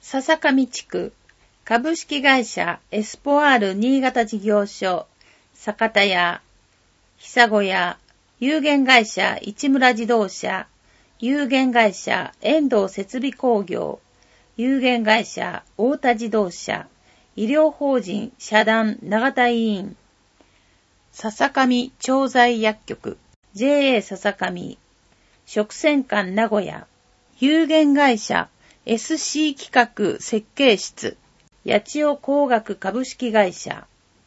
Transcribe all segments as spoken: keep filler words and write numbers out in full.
笹上地区株式会社エスポアール新潟事業所酒田屋、久子屋、有限会社市村自動車、有限会社遠藤設備工業、有限会社太田自動車、医療法人社団永田医院、笹上調剤薬局、ジェーエー 笹上、食洗館名古屋、有限会社 エスシー 企画設計室、八千代工学株式会社、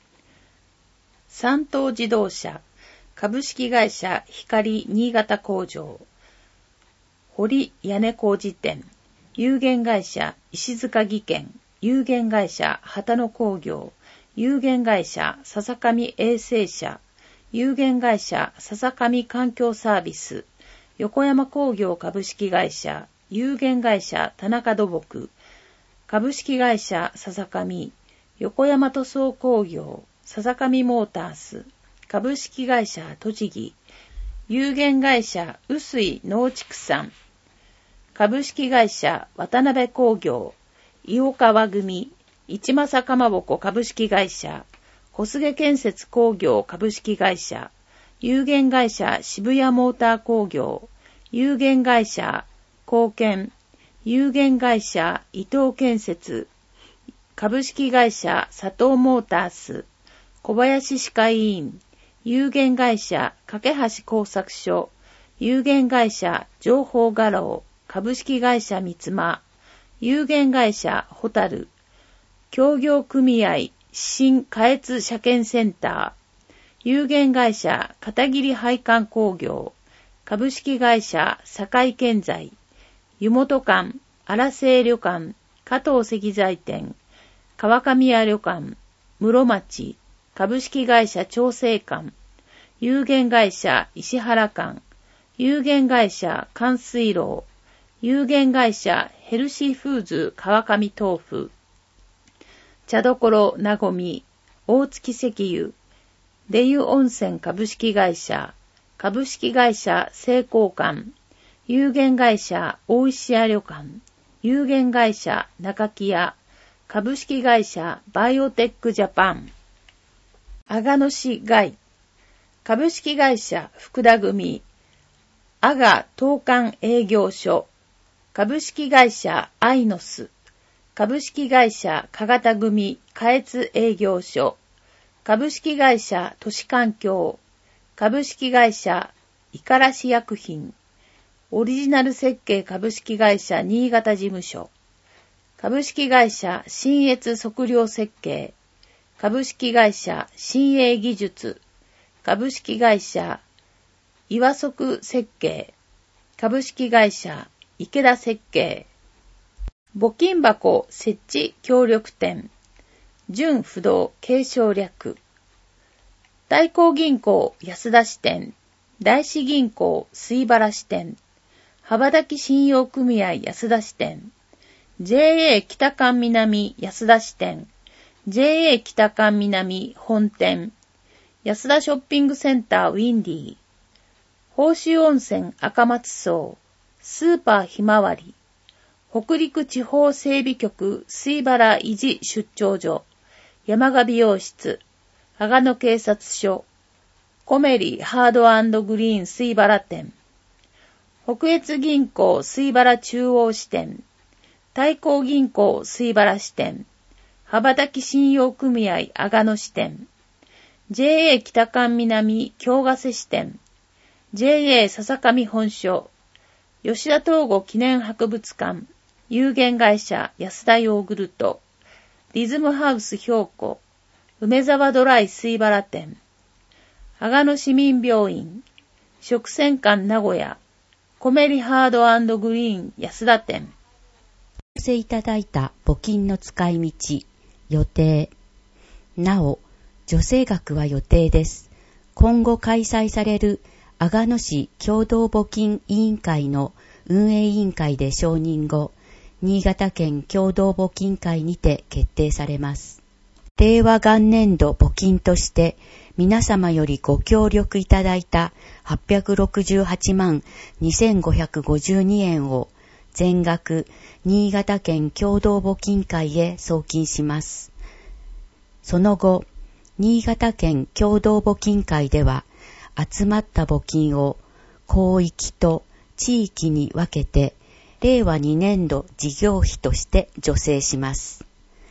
三東自動車、株式会社光新潟工場、堀屋根工事店、有限会社石塚技研、有限会社旗野工業、有限会社笹上衛生社、有限会社笹上環境サービス、横山工業株式会社、有限会社田中土木、株式会社笹上、横山塗装工業、笹上モータース、株式会社栃木、有限会社臼井農畜産、株式会社渡辺工業、伊予川組、市政かまぼこ株式会社、小菅建設工業株式会社、有限会社渋谷モーター工業、有限会社貢献、有限会社伊藤建設、株式会社佐藤モータース、小林歯科医院、有限会社架橋工作所、有限会社情報画廊、株式会社三つ間、有限会社ホタル、協業組合新下越車検センター、有限会社片桐配管工業、株式会社堺建材、湯本館、荒瀬旅館、加藤石材店、川上屋旅館、室町、株式会社調整館、有限会社石原館、有限会社関水楼、有限会社ヘルシーフーズ川上豆腐、茶どころなごみ、大月石油、出湯温泉株式会社、株式会社成功館、有限会社大石屋旅館、有限会社中木屋、株式会社バイオテックジャパン、阿賀野市外、株式会社福田組、阿賀東館営業所、株式会社アイノス、株式会社かがた組下越営業所、株式会社都市環境、株式会社五十嵐薬品、オリジナル設計株式会社新潟事務所、株式会社新越測量設計、株式会社新鋭技術、株式会社岩足設計、株式会社池田設計、募金箱設置協力店、純不動継承略、大光銀行安田支店、大志銀行水原支店、羽ばたき信用組合安田支店、ジェーエー 北館南安田支店、ジェーエー 北館南本店、安田ショッピングセンターウィンディ、宝州温泉赤松荘、スーパーひまわり、北陸地方整備局水原維持出張所、山賀美容室、阿賀野警察署、コメリハード&グリーン水原店、北越銀行水原中央支店、大光銀行水原支店、羽ばたき信用組合阿賀野支店、ジェーエー 北館南京ヶ瀬支店、ジェーエー 笹上本所、吉田東郷記念博物館、有限会社安田ヨーグルト、リズムハウス兵庫、梅沢ドライ水原店、阿賀野市民病院、食洗館名古屋、コメリハード&グリーン安田店。 お寄せいただいた募金の使い道、予定。なお、助成額は予定です。今後開催される阿賀野市共同募金委員会の運営委員会で承認後、新潟県共同募金会にて決定されます。令和元年度募金として皆様よりご協力いただいたはっぴゃくろくじゅうはちまんにせんごひゃくごじゅうにえんを全額新潟県共同募金会へ送金します。その後、新潟県共同募金会では、集まった募金を広域と地域に分けて、れいわにねんど事業費として助成します。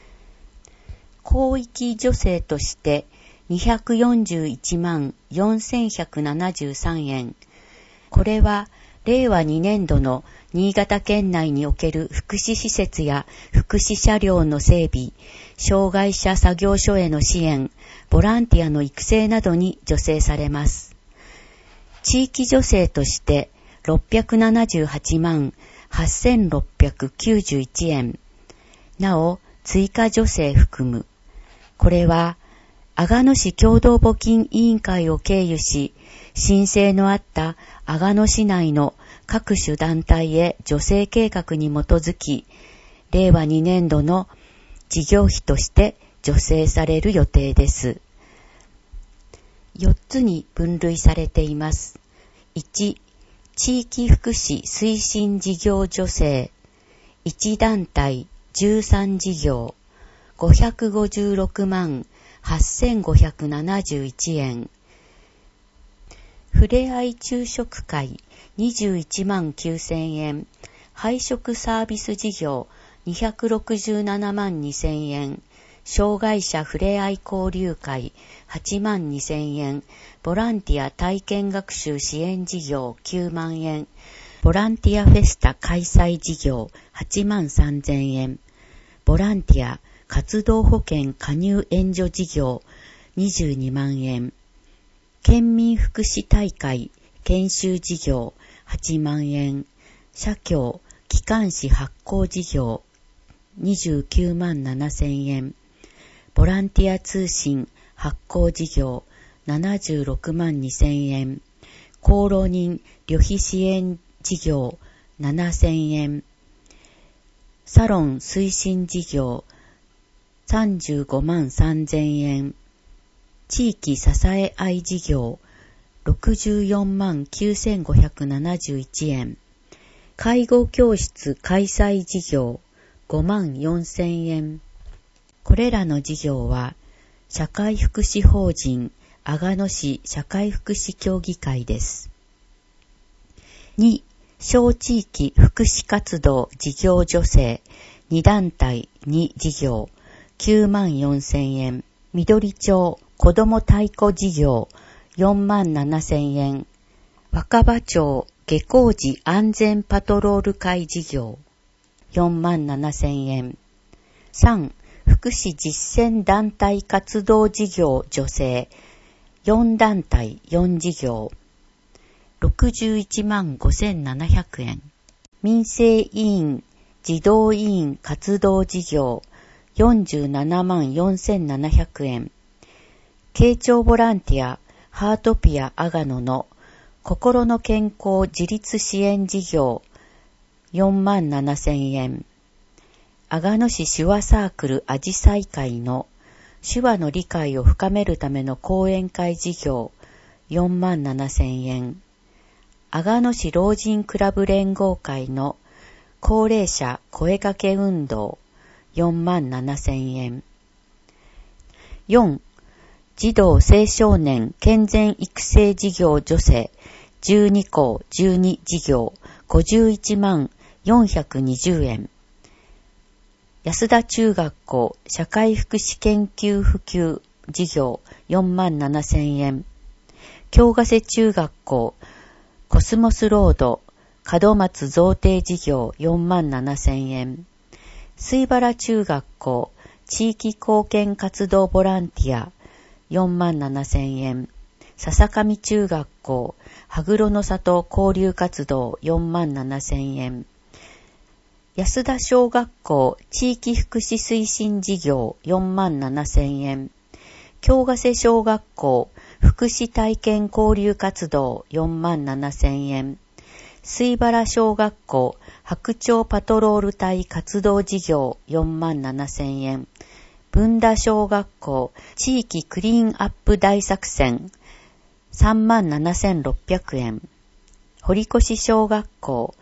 広域助成としてにひゃくよんじゅういちまんよんせんひゃくななじゅうさんえん。これはれいわにねんどの新潟県内における福祉施設や福祉車両の整備、障害者作業所への支援、ボランティアの育成などに助成されます。地域助成としてろっぴゃくななじゅうはちまんはっせんろっぴゃくきゅうじゅういちえん。なお、追加助成含む。これは、阿賀野市共同募金委員会を経由し、申請のあった阿賀野市内の各種団体へ助成計画に基づき、れいわにねんどの事業費として助成される予定です。よっつに分類されています。いち、地域福祉推進事業助成。いち団体じゅうさん事業ごひゃくごじゅうろくまんはっせんごひゃくななじゅういちえん。ふれあい昼食会にじゅういちまんきゅうせんえん。配食サービス事業にひゃくろくじゅうななまんにせんえん。障害者ふれあい交流会はちまんにせんえん。ボランティア体験学習支援事業きゅうまんえん。ボランティアフェスタ開催事業はちまんさんぜんえん。ボランティア活動保険加入援助事業にじゅうにまんえん。県民福祉大会研修事業はちまんえん。社協機関誌発行事業にじゅうきゅうまんななせんえん。ボランティア通信発行事業ななじゅうろくまんにせんえん。厚労人旅費支援事業ななせんえん。サロン推進事業さんじゅうごまんさんぜんえん。地域支え合い事業ろくじゅうよんまんきゅうせんごひゃくななじゅういちえん。介護教室開催事業ごまんよんせんえん。これらの事業は社会福祉法人阿賀野市社会福祉協議会です。に、小地域福祉活動事業助成に団体に事業きゅうまんよんせんえん。緑町子ども太鼓事業よんまんななせんえん。若葉町下校時安全パトロール会事業よんまんななせんえん。さん、福祉実践団体活動事業助成よん団体よん事業ろくじゅういちまんごせんななひゃくえん。民生委員児童委員活動事業よんじゅうななまんよんせんななひゃくえん。慶長ボランティアハートピア阿賀野の心の健康自立支援事業よんまんななせんえん。阿賀野市手話サークルあじさい会の手話の理解を深めるための講演会事業よんまんななせんえん。阿賀野市老人クラブ連合会の高齢者声かけ運動よんまんななせんえん。よん、児童青少年健全育成事業助成じゅうにこうじゅうに事業ごじゅういちまんよんひゃくにじゅうえん。安田中学校社会福祉研究普及事業よんまんななせんえん。京ヶ瀬中学校コスモスロード門松贈呈事業よんまんななせんえん。水原中学校地域貢献活動ボランティアよんまんななせんえん。笹上中学校羽黒の里交流活動よんまんななせんえん。安田小学校地域福祉推進事業よんまんななせんえん。京ヶ瀬小学校福祉体験交流活動よんまんななせんえん。水原小学校白鳥パトロール隊活動事業よんまんななせんえん。文田小学校地域クリーンアップ大作戦さんまんななせんろっぴゃくえん。堀越小学校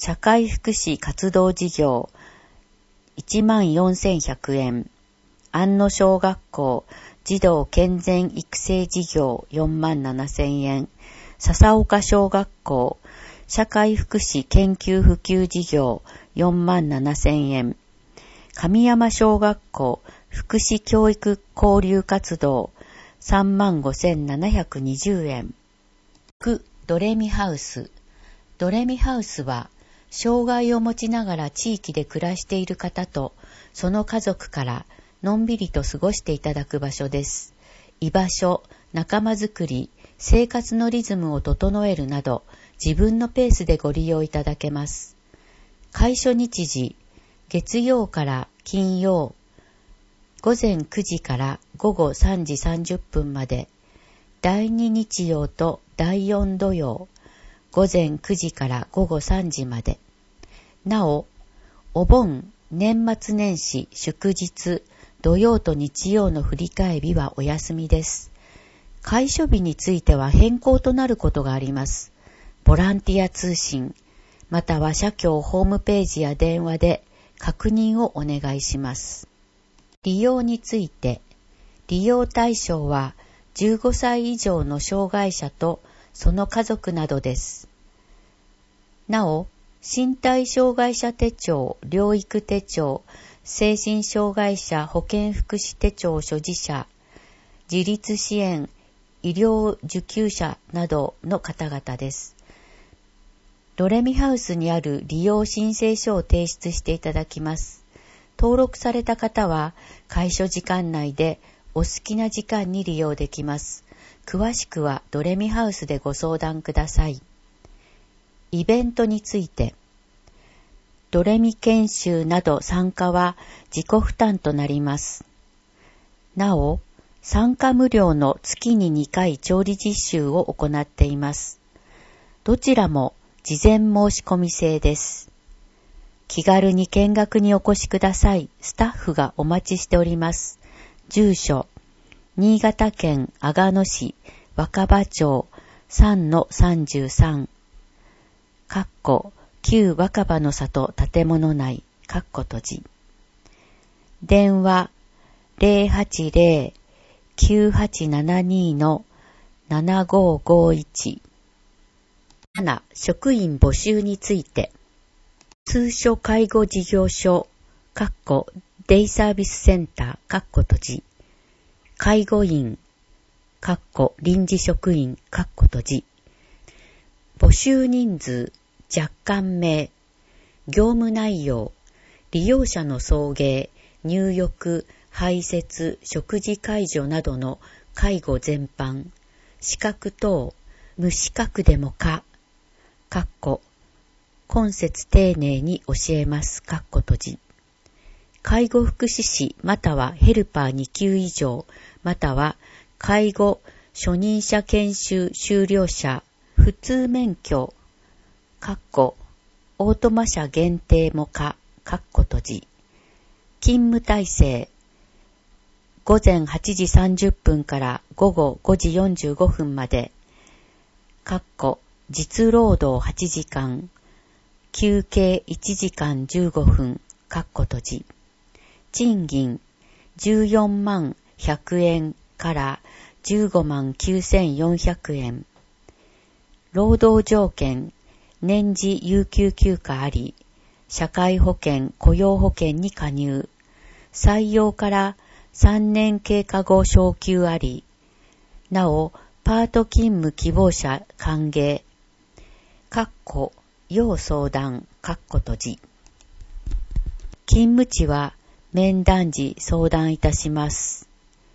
社会福祉活動事業いちまんよんせんひゃくえん、安野小学校児童健全育成事業よんまんななせんえん、笹岡小学校社会福祉研究普及事業よんまんななせんえん、神山小学校福祉教育交流活動さんまんごせんななひゃくにじゅうえん。ドレミハウス。ドレミハウスは、障害を持ちながら地域で暮らしている方と、その家族からのんびりと過ごしていただく場所です。居場所、仲間づくり、生活のリズムを整えるなど、自分のペースでご利用いただけます。開所日時、月曜から金曜、ごぜんくじからごごさんじさんじゅっぷんまで、だいに日曜とだいよん土曜、ごぜんくじからごごさんじまで。なお、お盆、年末年始、祝日、土曜と日曜の振り替え日はお休みです。開所日については変更となることがあります。ボランティア通信、または社協ホームページや電話で確認をお願いします。利用について、利用対象はじゅうごさい以上の障害者とその家族などです。なお、身体障害者手帳、療育手帳、精神障害者保健福祉手帳所持者、自立支援、医療受給者などの方々です。ドレミハウスにある利用申請書を提出していただきます。登録された方は、開所時間内でお好きな時間に利用できます。詳しくはドレミハウスでご相談ください。イベントについて、ドレミ研修など参加は自己負担となります。なお、参加無料の月ににかい調理実習を行っています。どちらも事前申し込み制です。気軽に見学にお越しください。スタッフがお待ちしております。住所、新潟県阿賀野市若葉町 さんのさんじゅうさん、かっこ旧若葉の里建物内、かっこ閉じ。電話 ゼロはちゼロ きゅうはちななに のななごごいち。なな、職員募集について。通所介護事業所、かっこデイサービスセンター、かっこ閉じ。介護員、かっこ臨時職員、かっこ閉じ。募集人数、若干名、業務内容、利用者の送迎、入浴、排泄、食事介助などの介護全般、資格等、無資格でもか、かっこ今節丁寧に教えます、かっこ閉じ。介護福祉士またはヘルパーに級以上、または介護初任者研修修了者、普通免許、かっこオートマ車限定もか、かっこ閉じ。勤務体制、ごぜんはちじさんじゅっぷんからごごごじよんじゅうごふんまで、かっこ実労働はちじかん、休憩いちじかんじゅうごふん、かっこ閉じ。賃金じゅうよんまんひゃくえんからじゅうごまんきゅうせんよんひゃくえん。労働条件、年次有給休暇あり、社会保険、雇用保険に加入。採用からさんねん経過後昇給あり。なお、パート勤務希望者歓迎。かっこ要相談、かっこ閉じ。勤務地は面談時相談いたします。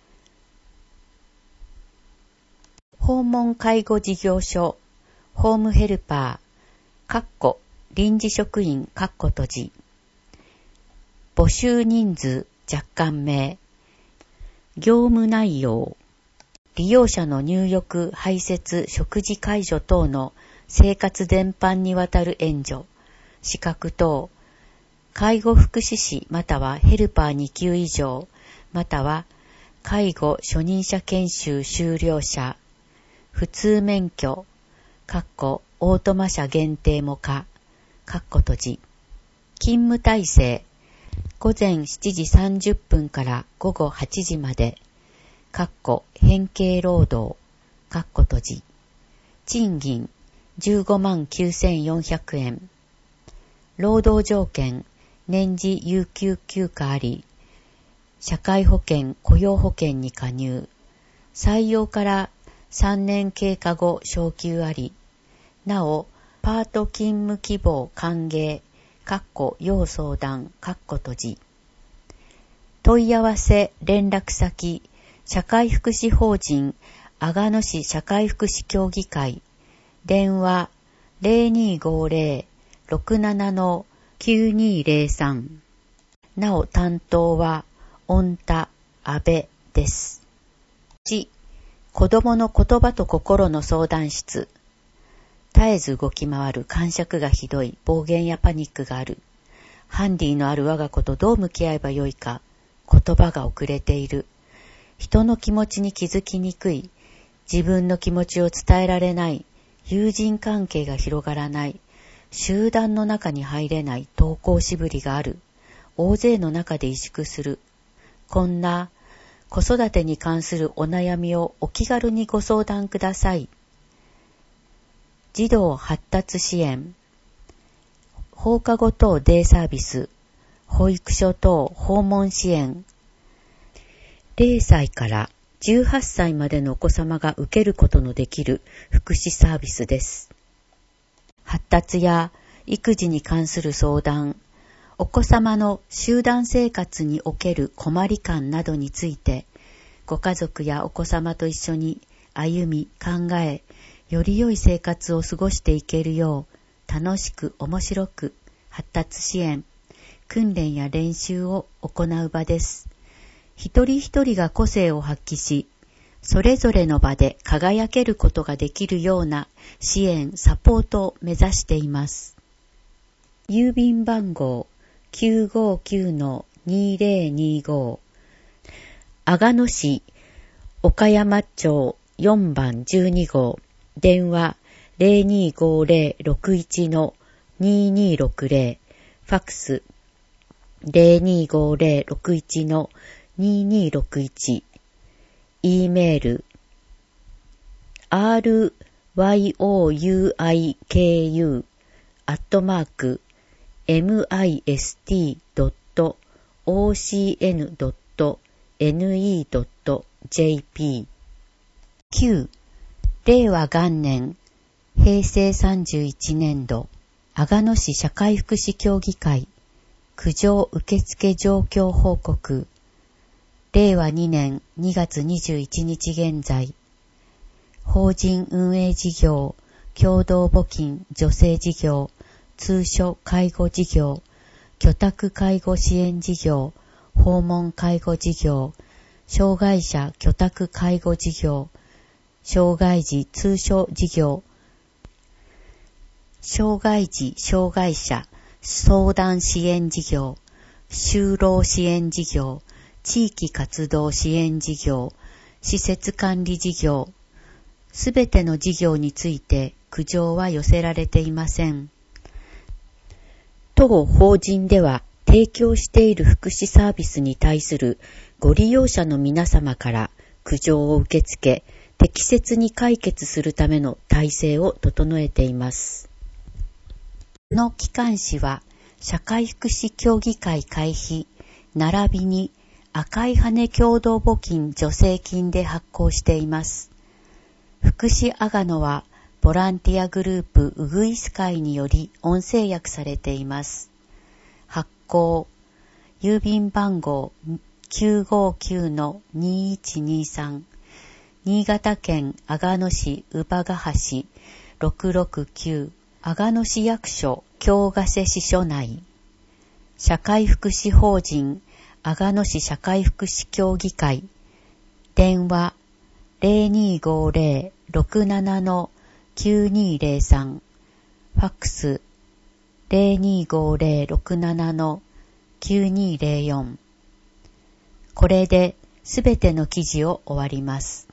訪問介護事業所、ホームヘルパー、かっこ臨時職員、かっこ閉じ。募集人数、若干名。業務内容。利用者の入浴、排泄、食事介助等の生活全般にわたる援助、資格等、介護福祉士またはヘルパーに級以上、または介護初任者研修修了者、普通免許、かっこオートマ車限定もか、 かっこ閉じ。勤務体制、午前しちじさんじゅっぷんから午後はちじまで、かっこ変形労働、かっこ閉じ。賃金じゅうごまんきゅうせんよんひゃくえん。労働条件、年次有給休暇あり、社会保険、雇用保険に加入。採用からさんねん経過後昇給あり。なお、パート勤務希望歓迎、かっこ要相談、かっこ閉じ。問い合わせ連絡先、社会福祉法人阿賀野市社会福祉協議会、電話 ゼロにーごーゼロ ろくなな きゅうにーゼロさん。なお担当は御田安倍です。いち、子供の言葉と心の相談室。絶えず動き回る癇癪がひどい暴言やパニックがある。ハンディのある我が子とどう向き合えばよいか。言葉が遅れている。人の気持ちに気づきにくい。自分の気持ちを伝えられない。友人関係が広がらない。集団の中に入れない登校しぶりがある。大勢の中で萎縮する。こんな子育てに関するお悩みをお気軽にご相談ください。児童発達支援、放課後等デイサービス、保育所等訪問支援、ゼロさいからじゅうはっさいまでのお子様が受けることのできる福祉サービスです。発達や育児に関する相談、お子様の集団生活における困り感などについて、ご家族やお子様と一緒に歩み、考え、より良い生活を過ごしていけるよう、楽しく面白く発達支援、訓練や練習を行う場です。一人一人が個性を発揮し、それぞれの場で輝けることができるような支援、サポートを目指しています。郵便番号 きゅうごきゅうのにーぜろにーご、阿賀野市岡山町よんばんじゅうにごう、電話 ゼロにーごーゼロ ろくいちのにーにーろくゼロ、ファックス ゼロにーごーゼロ ろくいちのにーにーろくいち、E メール アールワイオーユーアイケーユー アットマーク エムアイエスティードットオーシーエヌドットエヌイードットジェーピー。 きゅう、令和元年平成さんじゅういちねんど阿賀野市社会福祉協議会苦情受付状況報告。令和にねんにがつにじゅういちにち現在、法人運営事業、共同募金助成事業、通所介護事業、居宅介護支援事業、訪問介護事業、障害者居宅介護事業、障害児通所事業、障害児障害者相談支援事業、就労支援事業、地域活動支援事業、施設管理事業、すべての事業について苦情は寄せられていません。当法人では提供している福祉サービスに対するご利用者の皆様から苦情を受け付け、適切に解決するための体制を整えています。この機関誌は社会福祉協議会会費並びに赤い羽共同募金助成金で発行しています。福祉阿賀野はボランティアグループウグイス会により音声訳されています。発行郵便番号 きゅうごきゅうのにーいちにーさん、新潟県阿賀野市乳母ヶ橋ろくろくきゅう、阿賀野市役所京ヶ瀬支所内、社会福祉法人阿賀野市社会福祉協議会、電話 ゼロにーごーゼロ ろくななのきゅうにーゼロさん、ファックス ゼロにーごーゼロ ろくななのきゅうにーゼロよん。これですべての記事を終わります。